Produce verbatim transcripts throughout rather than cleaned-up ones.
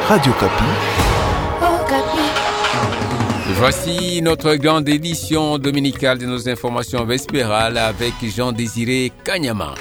Radio Kapi. Voici notre grande édition dominicale de nos informations vespérales avec Jean-Désiré Kanyama.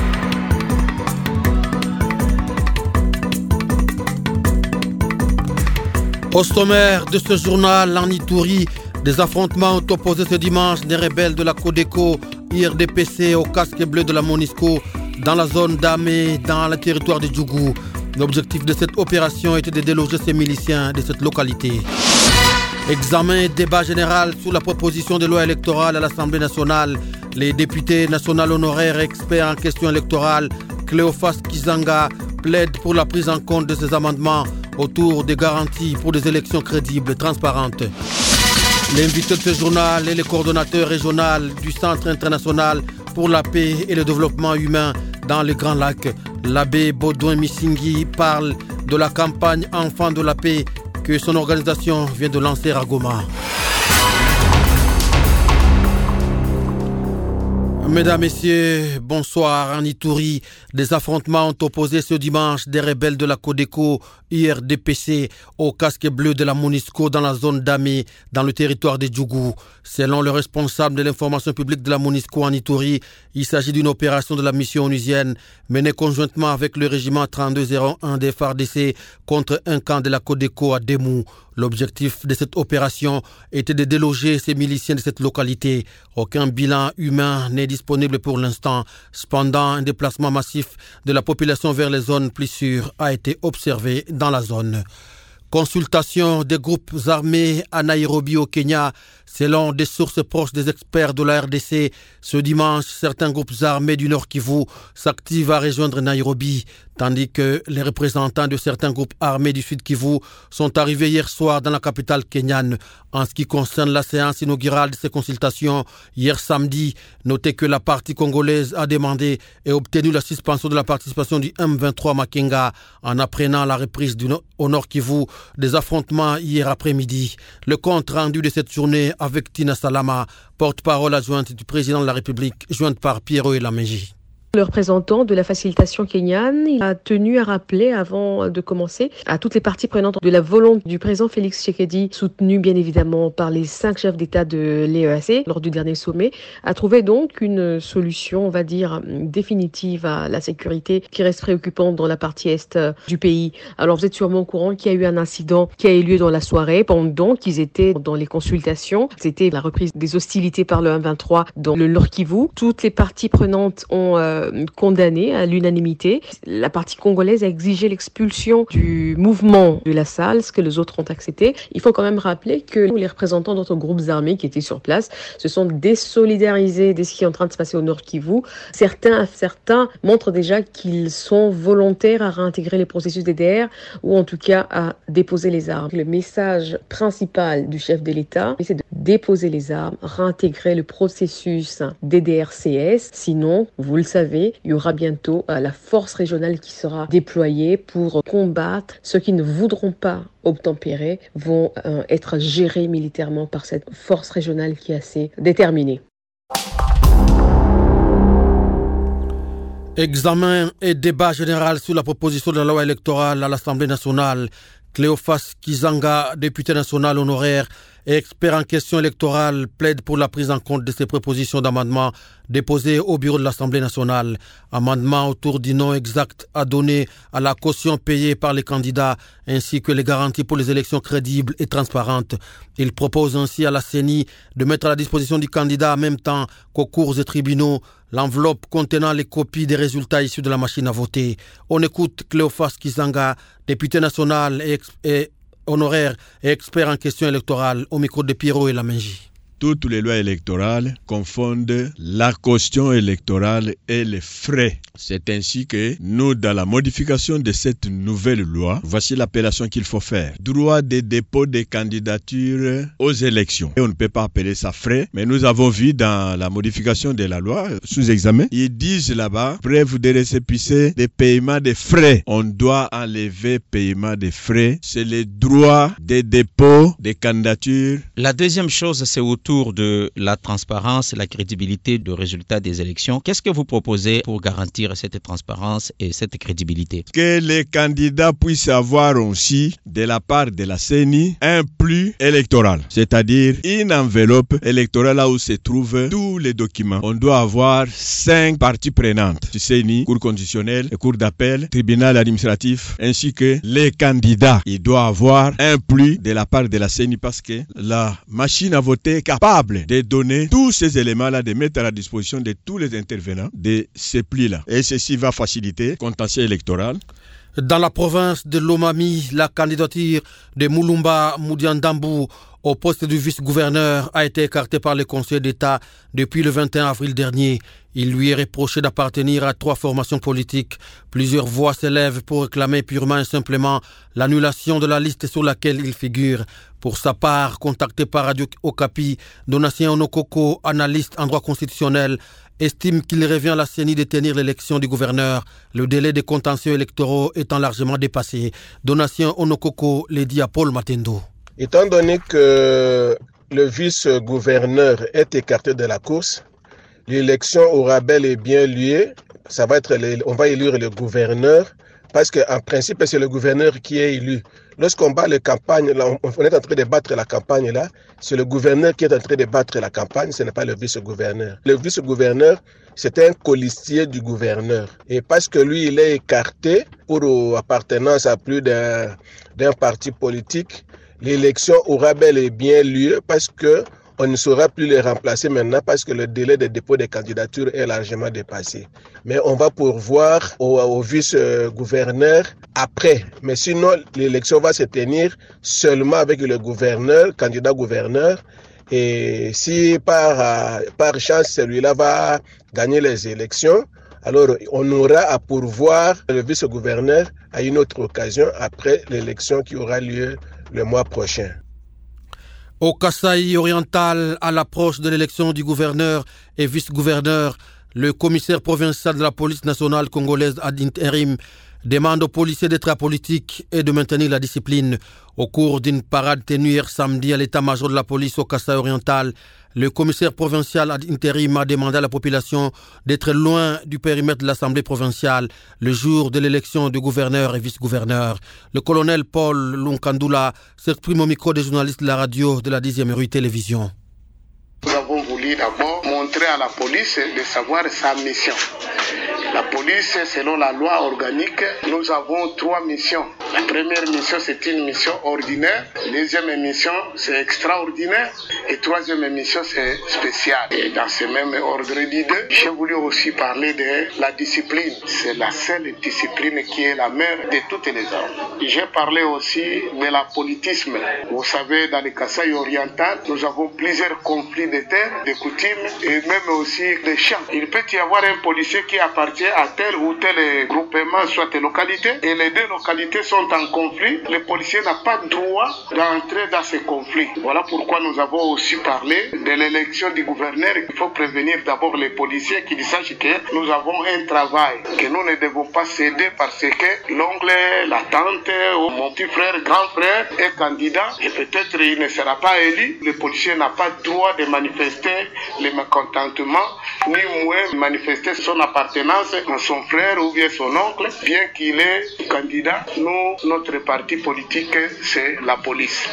Au sommaire de ce journal, en Ituri, des affrontements ont opposé ce dimanche des rebelles de la Codeco, I R D P C au casque bleu de la MONUSCO dans la zone d'Amé, dans le territoire de Djougou. L'objectif de cette opération était de déloger ces miliciens de cette localité. Examen et débat général sur la proposition de loi électorale à l'Assemblée nationale. Les députés nationaux honoraires et experts en questions électorales, Cléophas Kizanga, plaident pour la prise en compte de ces amendements autour des garanties pour des élections crédibles et transparentes. L'invité de ce journal est le coordonnateur régional du Centre international pour la paix et le développement humain dans le Grand Lac. L'abbé Baudouin Missingi parle de la campagne Enfants de la paix que son organisation vient de lancer à Goma. Mesdames, Messieurs, bonsoir. En Ituri, des affrontements ont opposé ce dimanche des rebelles de la Codeco, I R D P C, au casque bleu de la MONUSCO dans la zone d'Amé, dans le territoire de Djougou. Selon le responsable de l'information publique de la MONUSCO en Ituri, il s'agit d'une opération de la mission onusienne menée conjointement avec le régiment trente-deux zéro un des F A R D C contre un camp de la Codeco à Demou. L'objectif de cette opération était de déloger ces miliciens de cette localité. Aucun bilan humain n'est disponible pour l'instant. Cependant, un déplacement massif de la population vers les zones plus sûres a été observé dans la zone. Consultation des groupes armés à Nairobi au Kenya. Selon des sources proches des experts de la R D C, ce dimanche, certains groupes armés du Nord Kivu s'activent à rejoindre Nairobi, tandis que les représentants de certains groupes armés du Sud Kivu sont arrivés hier soir dans la capitale kenyane. En ce qui concerne la séance inaugurale de ces consultations, hier samedi, notez que la partie congolaise a demandé et obtenu la suspension de la participation du M vingt-trois Makenga en apprenant la reprise du no- au Nord Kivu des affrontements hier après-midi. Le compte rendu de cette journée avec Tina Salama, porte-parole adjointe du président de la République, jointe par Pierrot et Laméji. Le représentant de la facilitation kenyane il a tenu à rappeler, avant de commencer, à toutes les parties prenantes de la volonté du président Félix Tshisekedi, soutenu bien évidemment par les cinq chefs d'État de l'E E A C lors du dernier sommet, à trouver donc une solution, on va dire, définitive à la sécurité qui reste préoccupante dans la partie est du pays. Alors vous êtes sûrement au courant qu'il y a eu un incident qui a eu lieu dans la soirée pendant qu'ils étaient dans les consultations. C'était la reprise des hostilités par le M vingt-trois dans le Nord Kivu. Toutes les parties prenantes ont euh, condamné à l'unanimité. La partie congolaise a exigé l'expulsion du mouvement de la salle, ce que les autres ont accepté. Il faut quand même rappeler que les représentants d'autres groupes armés qui étaient sur place se sont désolidarisés de ce qui est en train de se passer au Nord Kivu. Certains, certains montrent déjà qu'ils sont volontaires à réintégrer les processus D D R ou en tout cas à déposer les armes. Le message principal du chef de l'État, c'est de déposer les armes, réintégrer le processus D D R C S. Sinon, vous le savez, il y aura bientôt la force régionale qui sera déployée pour combattre ceux qui ne voudront pas obtempérer, vont euh, être gérés militairement par cette force régionale qui est assez déterminée. Examen et débat général sur la proposition de la loi électorale à l'Assemblée nationale. Cléophas Kizanga, député national honoraire et expert en questions électorales, plaide pour la prise en compte de ces propositions d'amendement déposées au bureau de l'Assemblée nationale. Amendement autour du nom exact à donner à la caution payée par les candidats ainsi que les garanties pour les élections crédibles et transparentes. Il propose ainsi à la C E N I de mettre à la disposition du candidat en même temps qu'aux cours et tribunaux l'enveloppe contenant les copies des résultats issus de la machine à voter. On écoute Cléophas Kizanga, député national et, ex- et honoraire et expert en questions électorales, au micro de Pierrot et Laméji. Toutes les lois électorales confondent la caution électorale et les frais. C'est ainsi que nous, dans la modification de cette nouvelle loi, voici l'appellation qu'il faut faire. Droit de dépôt des candidatures aux élections. Et on ne peut pas appeler ça frais, mais nous avons vu dans la modification de la loi, sous examen, ils disent là-bas, preuve de récépissé des paiements des frais. On doit enlever paiement des frais. C'est le droit de dépôt des candidatures. La deuxième chose, c'est autour autour de la transparence et la crédibilité du résultat des élections. Qu'est-ce que vous proposez pour garantir cette transparence et cette crédibilité? Que les candidats puissent avoir aussi, de la part de la C E N I, un plus électoral, c'est-à-dire une enveloppe électorale là où se trouvent tous les documents. On doit avoir cinq parties prenantes, C E N I, Cour conditionnelle, Cour d'appel, tribunal administratif, ainsi que les candidats. Il doit avoir un plus de la part de la C E N I parce que la machine à voter est capable de donner tous ces éléments-là, de mettre à la disposition de tous les intervenants de ces plis-là. Et ceci va faciliter le contentieux électoral. Dans la province de Lomami, la candidature de Moulumba Moudiandambou au poste du vice-gouverneur a été écartée par le Conseil d'État depuis le vingt et un avril dernier. Il lui est reproché d'appartenir à trois formations politiques. Plusieurs voix s'élèvent pour réclamer purement et simplement l'annulation de la liste sur laquelle il figure. Pour sa part, contacté par Radio Okapi, Donatien Onokoko, analyste en droit constitutionnel, estime qu'il revient à la C E N I de tenir l'élection du gouverneur, le délai des contentieux électoraux étant largement dépassé. Donatien Onokoko l'a dit à Paul Matendo. Étant donné que le vice-gouverneur est écarté de la course, l'élection aura bel et bien lieu. Ça va être, on va élire le gouverneur parce qu'en principe, c'est le gouverneur qui est élu. Lorsqu'on bat la campagne, là, on est en train de battre la campagne là, c'est le gouverneur qui est en train de battre la campagne, ce n'est pas le vice-gouverneur. Le vice-gouverneur, c'est un colistier du gouverneur. Et parce que lui, il est écarté pour appartenance à plus d'un, d'un parti politique, l'élection aura bel et bien lieu parce que on ne saura plus les remplacer maintenant parce que le délai de dépôt des candidatures est largement dépassé. Mais on va pourvoir au, au vice-gouverneur après. Mais sinon, l'élection va se tenir seulement avec le gouverneur, candidat gouverneur. Et si par, par chance, celui-là va gagner les élections, alors on aura à pourvoir le vice-gouverneur à une autre occasion après l'élection qui aura lieu le mois prochain. Au Kasaï oriental, à l'approche de l'élection du gouverneur et vice-gouverneur, le commissaire provincial de la police nationale congolaise ad intérim demande aux policiers d'être apolitiques et de maintenir la discipline. Au cours d'une parade tenue hier samedi à l'état-major de la police au Kasaï oriental, le commissaire provincial ad intérim a demandé à la population d'être loin du périmètre de l'Assemblée provinciale le jour de l'élection du gouverneur et vice-gouverneur. Le colonel Paul Lunkandula s'exprime au micro des journalistes de la radio de la dixième rue télévision. Nous avons voulu d'abord montrer à la police de savoir sa mission. La police, selon la loi organique, nous avons trois missions. La première mission, c'est une mission ordinaire. Deuxième mission, c'est extraordinaire. Et troisième mission, c'est spéciale. Et dans ce même ordre d'idée, j'ai voulu aussi parler de la discipline. C'est la seule discipline qui est la mère de toutes les armes. J'ai parlé aussi de la politisme. Vous savez, dans le Kasaï oriental, nous avons plusieurs conflits de terre, de coutumes et même aussi de champs. Il peut y avoir un policier qui appartient à tel ou tel groupement, soit localité, et les deux localités sont en conflit. Le policier n'a pas le droit d'entrer dans ces conflits. Voilà pourquoi nous avons aussi parlé de l'élection du gouverneur. Il faut prévenir d'abord les policiers qu'ils sachent que nous avons un travail, que nous ne devons pas céder parce que l'oncle, la tante, ou mon petit frère, grand frère est candidat et peut-être il ne sera pas élu. Le policier n'a pas le droit de manifester le mécontentement, ni moins manifester son appartenance à son frère ou bien son oncle, bien qu'il est candidat. Nous, notre parti politique, c'est la police.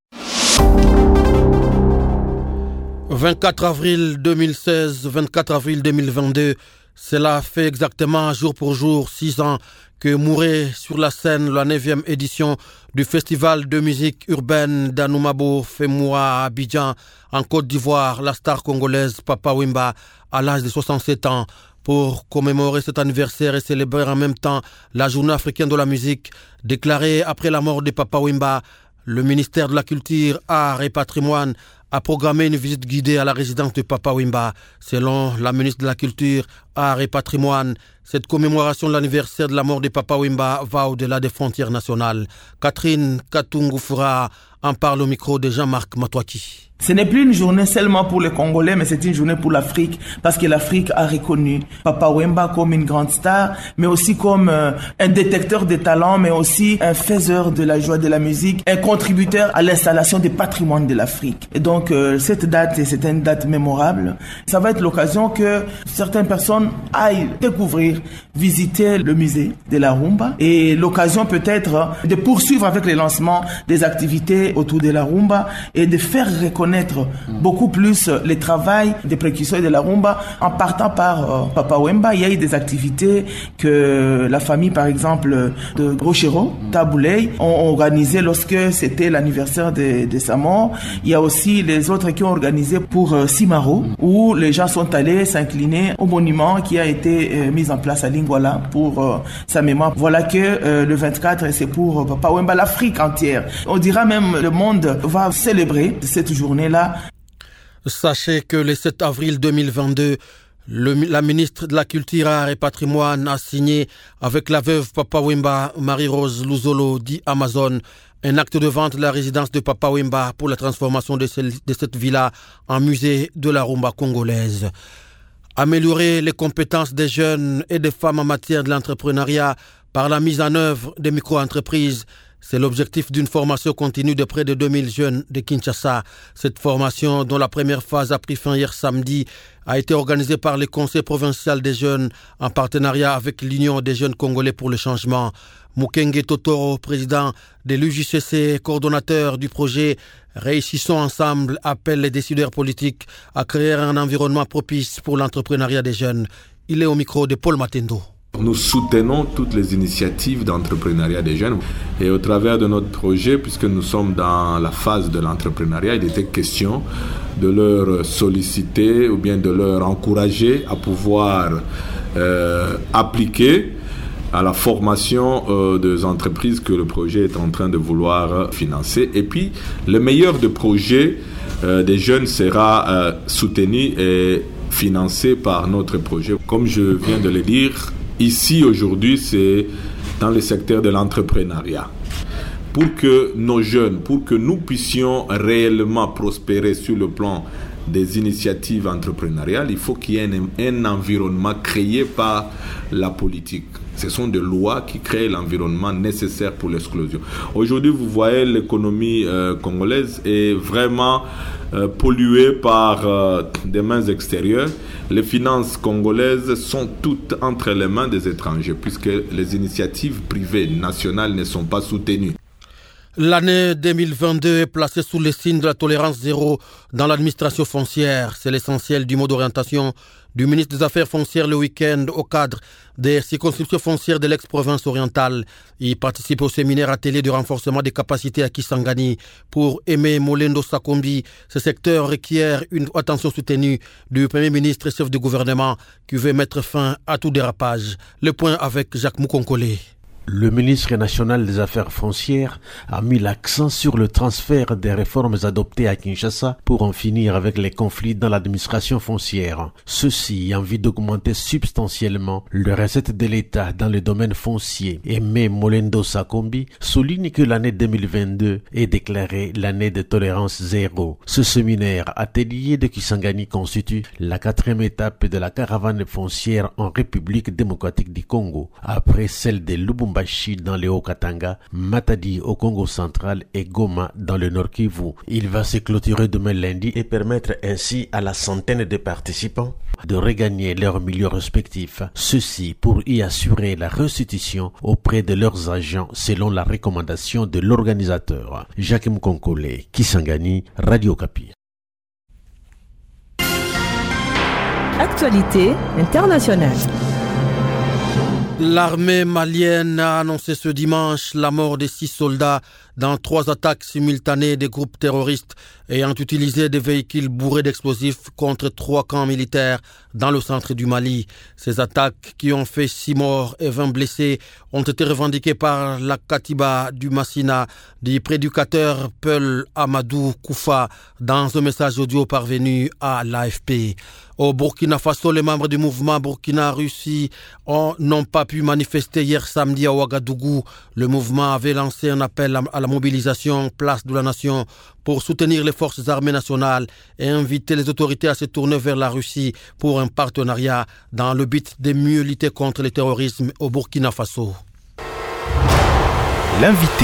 vingt-quatre avril deux mille seize, vingt-quatre avril deux mille vingt-deux, cela fait exactement jour pour jour six ans que mourait sur la scène la neuvième édition du festival de musique urbaine d'Anoumabo Femoua à Abidjan, en Côte d'Ivoire, la star congolaise Papa Wemba, à l'âge de soixante-sept ans. Pour commémorer cet anniversaire et célébrer en même temps la journée africaine de la musique, déclarée après la mort de Papa Wemba, le ministère de la Culture, Arts et Patrimoine a programmé une visite guidée à la résidence de Papa Wemba. Selon la ministre de la Culture, Art et Patrimoine. Cette commémoration de l'anniversaire de la mort de Papa Wemba va au-delà des frontières nationales. Catherine Katungufura en parle au micro de Jean-Marc Matouaki. Ce n'est plus une journée seulement pour les Congolais, mais c'est une journée pour l'Afrique, parce que l'Afrique a reconnu Papa Wemba comme une grande star, mais aussi comme euh, un détecteur de talents, mais aussi un faiseur de la joie de la musique, un contributeur à l'installation des patrimoines de l'Afrique. Et donc, euh, cette date, c'est une date mémorable. Ça va être l'occasion que certaines personnes aillent découvrir, visiter le musée de la rumba, et l'occasion peut-être de poursuivre avec les lancements des activités autour de la rumba et de faire reconnaître beaucoup plus le travail des précurseurs de la rumba en partant par euh, Papa Wemba. Il y a eu des activités que la famille, par exemple, de Grochero, Tabouley, ont organisé lorsque c'était l'anniversaire de, de sa mort. Il y a aussi les autres qui ont organisé pour euh, Simaro, où les gens sont allés s'incliner au monument qui a été euh, mis en place à Lingwala pour euh, sa mémoire. Voilà que euh, le vingt-quatre, c'est pour euh, Papa Wemba, l'Afrique entière. On dira même le monde va célébrer cette journée là. Sachez que le sept avril deux mille vingt-deux, le, la ministre de la Culture, Art et Patrimoine a signé avec la veuve Papa Wemba, Marie-Rose Luzolo, dit Amazon, un acte de vente de la résidence de Papa Wemba pour la transformation de, celle, de cette villa en musée de la rumba congolaise. Améliorer les compétences des jeunes et des femmes en matière de l'entrepreneuriat par la mise en œuvre des micro-entreprises, c'est l'objectif d'une formation continue de près de deux mille jeunes de Kinshasa. Cette formation, dont la première phase a pris fin hier samedi, a été organisée par le Conseil provincial des jeunes en partenariat avec l'Union des jeunes congolais pour le changement. Mukenge Totoro, président de l'U J C C, coordonnateur du projet Réussissons ensemble, appelle les décideurs politiques à créer un environnement propice pour l'entrepreneuriat des jeunes. Il est au micro de Paul Matendo. Nous soutenons toutes les initiatives d'entrepreneuriat des jeunes et au travers de notre projet, puisque nous sommes dans la phase de l'entrepreneuriat, il était question de leur solliciter ou bien de leur encourager à pouvoir euh, appliquer à la formation euh, des entreprises que le projet est en train de vouloir financer. Et puis, le meilleur des projets euh, des jeunes sera euh, soutenu et financé par notre projet. Comme je viens de le dire, ici, aujourd'hui, c'est dans le secteur de l'entrepreneuriat. Pour que nos jeunes, pour que nous puissions réellement prospérer sur le plan des initiatives entrepreneuriales, il faut qu'il y ait un, un environnement créé par la politique. Ce sont des lois qui créent l'environnement nécessaire pour l'exclusion. Aujourd'hui, vous voyez, l'économie euh, congolaise est vraiment euh, polluée par euh, des mains extérieures. Les finances congolaises sont toutes entre les mains des étrangers, puisque les initiatives privées nationales ne sont pas soutenues. L'année deux mille vingt-deux est placée sous le signe de la tolérance zéro dans l'administration foncière. C'est l'essentiel du mot d'orientation du ministre des Affaires foncières le week-end au cadre des circonscriptions foncières de l'ex-province orientale. Il participe au séminaire atelier de renforcement des capacités à Kisangani. Pour Aimé Molendo Sakombi, ce secteur requiert une attention soutenue du Premier ministre et chef de gouvernement qui veut mettre fin à tout dérapage. Le point avec Jacques Moukonkole. Le ministre national des Affaires foncières a mis l'accent sur le transfert des réformes adoptées à Kinshasa pour en finir avec les conflits dans l'administration foncière. Ceci en vue d'augmenter substantiellement les recettes de l'État dans le domaine foncier. Aimé Molendo Sakombi souligne que l'année deux mille vingt-deux est déclarée l'année de tolérance zéro. Ce séminaire atelier de Kisangani constitue la quatrième étape de la caravane foncière en République démocratique du Congo, après celle de Lubumbashi dans le Haut-Katanga, Matadi au Congo central et Goma dans le Nord Kivu. Il va se clôturer demain lundi et permettre ainsi à la centaine de participants de regagner leurs milieux respectifs. Ceci pour y assurer la restitution auprès de leurs agents selon la recommandation de l'organisateur. Jacques Mkonkole, Kisangani, Radio Kapi. Actualité internationale. L'armée malienne a annoncé ce dimanche la mort de six soldats dans trois attaques simultanées des groupes terroristes ayant utilisé des véhicules bourrés d'explosifs contre trois camps militaires dans le centre du Mali. Ces attaques, qui ont fait six morts et vingt blessés, ont été revendiquées par la Katiba du Massina du prédicateur Peul Amadou Koufa dans un message audio parvenu à l'A F P. Au Burkina Faso, les membres du mouvement Burkina-Russie n'ont pas pu manifester hier samedi à Ouagadougou. Le mouvement avait lancé un appel à la mobilisation place de la nation pour soutenir les forces armées nationales et inviter les autorités à se tourner vers la Russie pour un partenariat dans le but de mieux lutter contre le terrorisme au Burkina Faso. L'invité.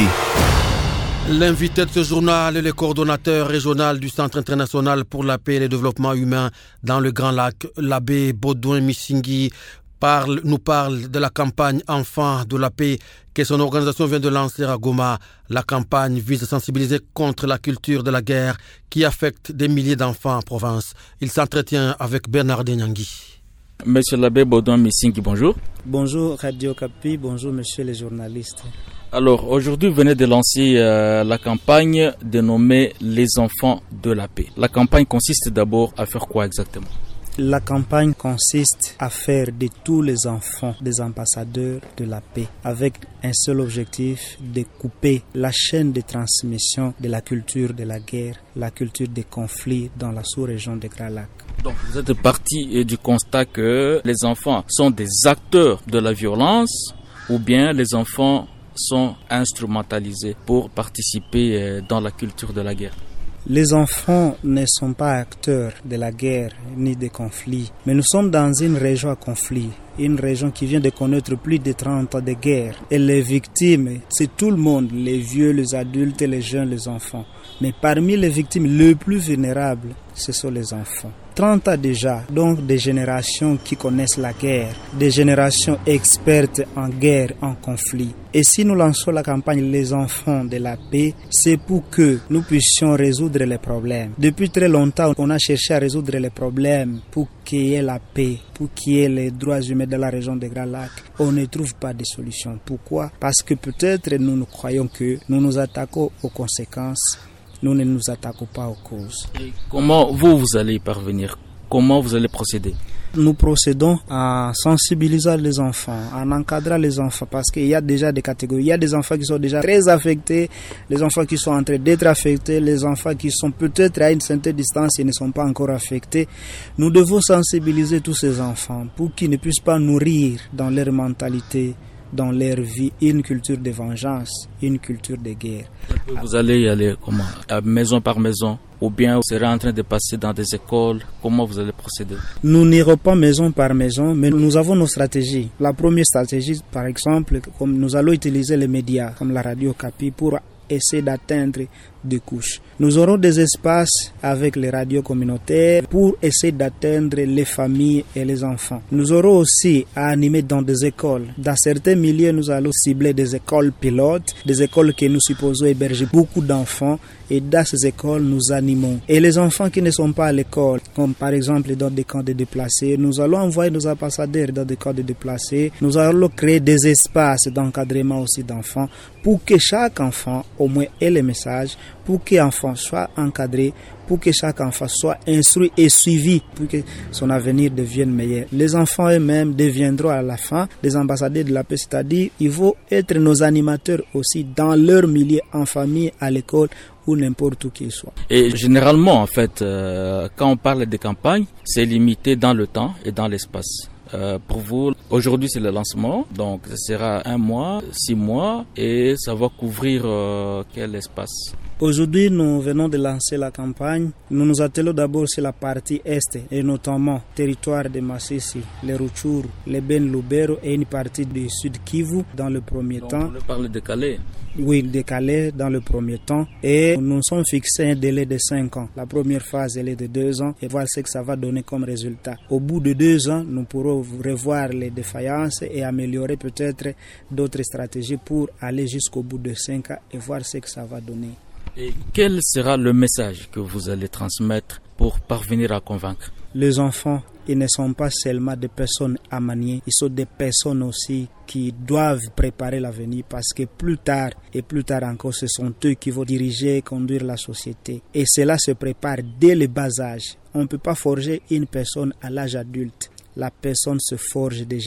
L'invité de ce journal est le coordonnateur régional du Centre international pour la paix et le développement humain dans le Grand Lac, l'abbé Baudouin Misingui, parle, nous parle de la campagne Enfants de la paix que son organisation vient de lancer à Goma. La campagne vise à sensibiliser contre la culture de la guerre qui affecte des milliers d'enfants en province. Il s'entretient avec Bernard Denyangui. Monsieur l'abbé Baudouin Misingui, bonjour. Bonjour Radio Kapi, bonjour monsieur les journalistes. Alors aujourd'hui, vous venez de lancer euh, la campagne dénommée Les enfants de la paix. La campagne consiste d'abord à faire quoi exactement? La campagne consiste à faire de tous les enfants des ambassadeurs de la paix avec un seul objectif, de couper la chaîne de transmission de la culture de la guerre, la culture des conflits dans la sous-région des Grands Lacs. Donc vous êtes parti du constat que les enfants sont des acteurs de la violence ou bien les enfants sont instrumentalisés pour participer dans la culture de la guerre? Les enfants ne sont pas acteurs de la guerre ni des conflits, mais nous sommes dans une région à conflit, une région qui vient de connaître plus de trente ans de guerre. Et les victimes, c'est tout le monde, les vieux, les adultes, les jeunes, les enfants. Mais parmi les victimes les plus vulnérables, ce sont les enfants. trente ans déjà, donc des générations qui connaissent la guerre, des générations expertes en guerre, en conflit. Et si nous lançons la campagne Les enfants de la paix, c'est pour que nous puissions résoudre les problèmes. Depuis très longtemps, on a cherché à résoudre les problèmes pour qu'il y ait la paix, pour qu'il y ait les droits humains dans la région des Grands Lacs. On ne trouve pas de solution. Pourquoi? Parce que peut-être nous nous croyons que nous nous attaquons aux conséquences. Nous ne nous attaquons pas aux causes. Et comment vous, vous allez y parvenir? Comment vous allez procéder? Nous procédons en sensibilisant les enfants, en encadrant les enfants, parce qu'il y a déjà des catégories. Il y a des enfants qui sont déjà très affectés, les enfants qui sont en train d'être affectés, les enfants qui sont peut-être à une certaine distance et ne sont pas encore affectés. Nous devons sensibiliser tous ces enfants pour qu'ils ne puissent pas nourrir dans leur mentalité, dans leur vie, une culture de vengeance, une culture de guerre. Vous allez y aller comment? Maison par maison? Ou bien vous serez en train de passer dans des écoles? Comment vous allez procéder? Nous n'irons pas maison par maison, mais nous avons nos stratégies. La première stratégie, par exemple, comme nous allons utiliser les médias, comme la radio Kapi, pour essayer d'atteindre des couches. Nous aurons des espaces avec les radios communautaires pour essayer d'atteindre les familles et les enfants. Nous aurons aussi à animer dans des écoles. Dans certains milieux, nous allons cibler des écoles pilotes, des écoles que nous supposons héberger beaucoup d'enfants. Et dans ces écoles, nous animons. Et les enfants qui ne sont pas à l'école, comme par exemple dans des camps de déplacés, nous allons envoyer nos ambassadeurs dans des camps de déplacés. Nous allons créer des espaces d'encadrement aussi d'enfants pour que chaque enfant au moins ait le message, pour que l'enfant soit encadré, pour que chaque enfant soit instruit et suivi, pour que son avenir devienne meilleur. Les enfants eux-mêmes deviendront à la fin des ambassadeurs de la paix, c'est-à-dire ils vont être nos animateurs aussi dans leur milieu, en famille, à l'école, ou n'importe où qu'il soit. Et généralement, en fait, euh, quand on parle de campagne, c'est limité dans le temps et dans l'espace. Euh, pour vous, aujourd'hui c'est le lancement, donc ce sera un mois, six mois, et ça va couvrir euh, quel espace? Aujourd'hui, nous venons de lancer la campagne. Nous nous attelons d'abord sur la partie est, et notamment territoire de Massissi, les Rutshuru, les Ben Lubero et une partie du sud Kivu dans le premier donc, temps. On parle de Calais. Oui, de Calais dans le premier temps. Et nous sommes fixés un délai de cinq ans. La première phase, elle est de deux ans et voir ce que ça va donner comme résultat. Au bout de deux ans, nous pourrons revoir les défaillances et améliorer peut-être d'autres stratégies pour aller jusqu'au bout de cinq ans et voir ce que ça va donner. Et quel sera le message que vous allez transmettre pour parvenir à convaincre? Les enfants, ils ne sont pas seulement des personnes à manier, ils sont des personnes aussi qui doivent préparer l'avenir parce que plus tard et plus tard encore, ce sont eux qui vont diriger et conduire la société. Et cela se prépare dès le bas âge. On ne peut pas forger une personne à l'âge adulte. La personne se forge déjà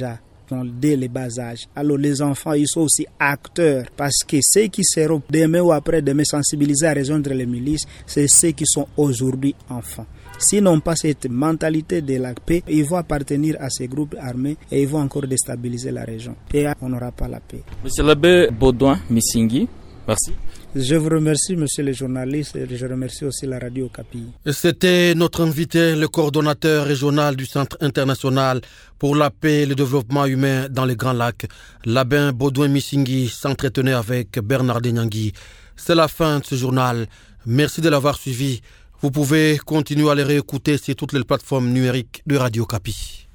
dès le bas âge. Alors les enfants, ils sont aussi acteurs parce que ceux qui seront demain ou après-demain sensibilisés à rejoindre les milices, c'est ceux qui sont aujourd'hui enfants. S'ils n'ont pas cette mentalité de la paix, ils vont appartenir à ces groupes armés et ils vont encore déstabiliser la région. Et on n'aura pas la paix. Monsieur l'abbé Baudouin Misingui, merci. Je vous remercie, monsieur le journaliste, et je remercie aussi la radio Okapi. C'était notre invité, le coordonnateur régional du Centre international pour la paix et le développement humain dans les Grands Lacs, l'abbé Baudouin Misingui, s'entretenait avec Bernard Denyangui. C'est la fin de ce journal. Merci de l'avoir suivi. Vous pouvez continuer à les réécouter sur toutes les plateformes numériques de Radio Okapi.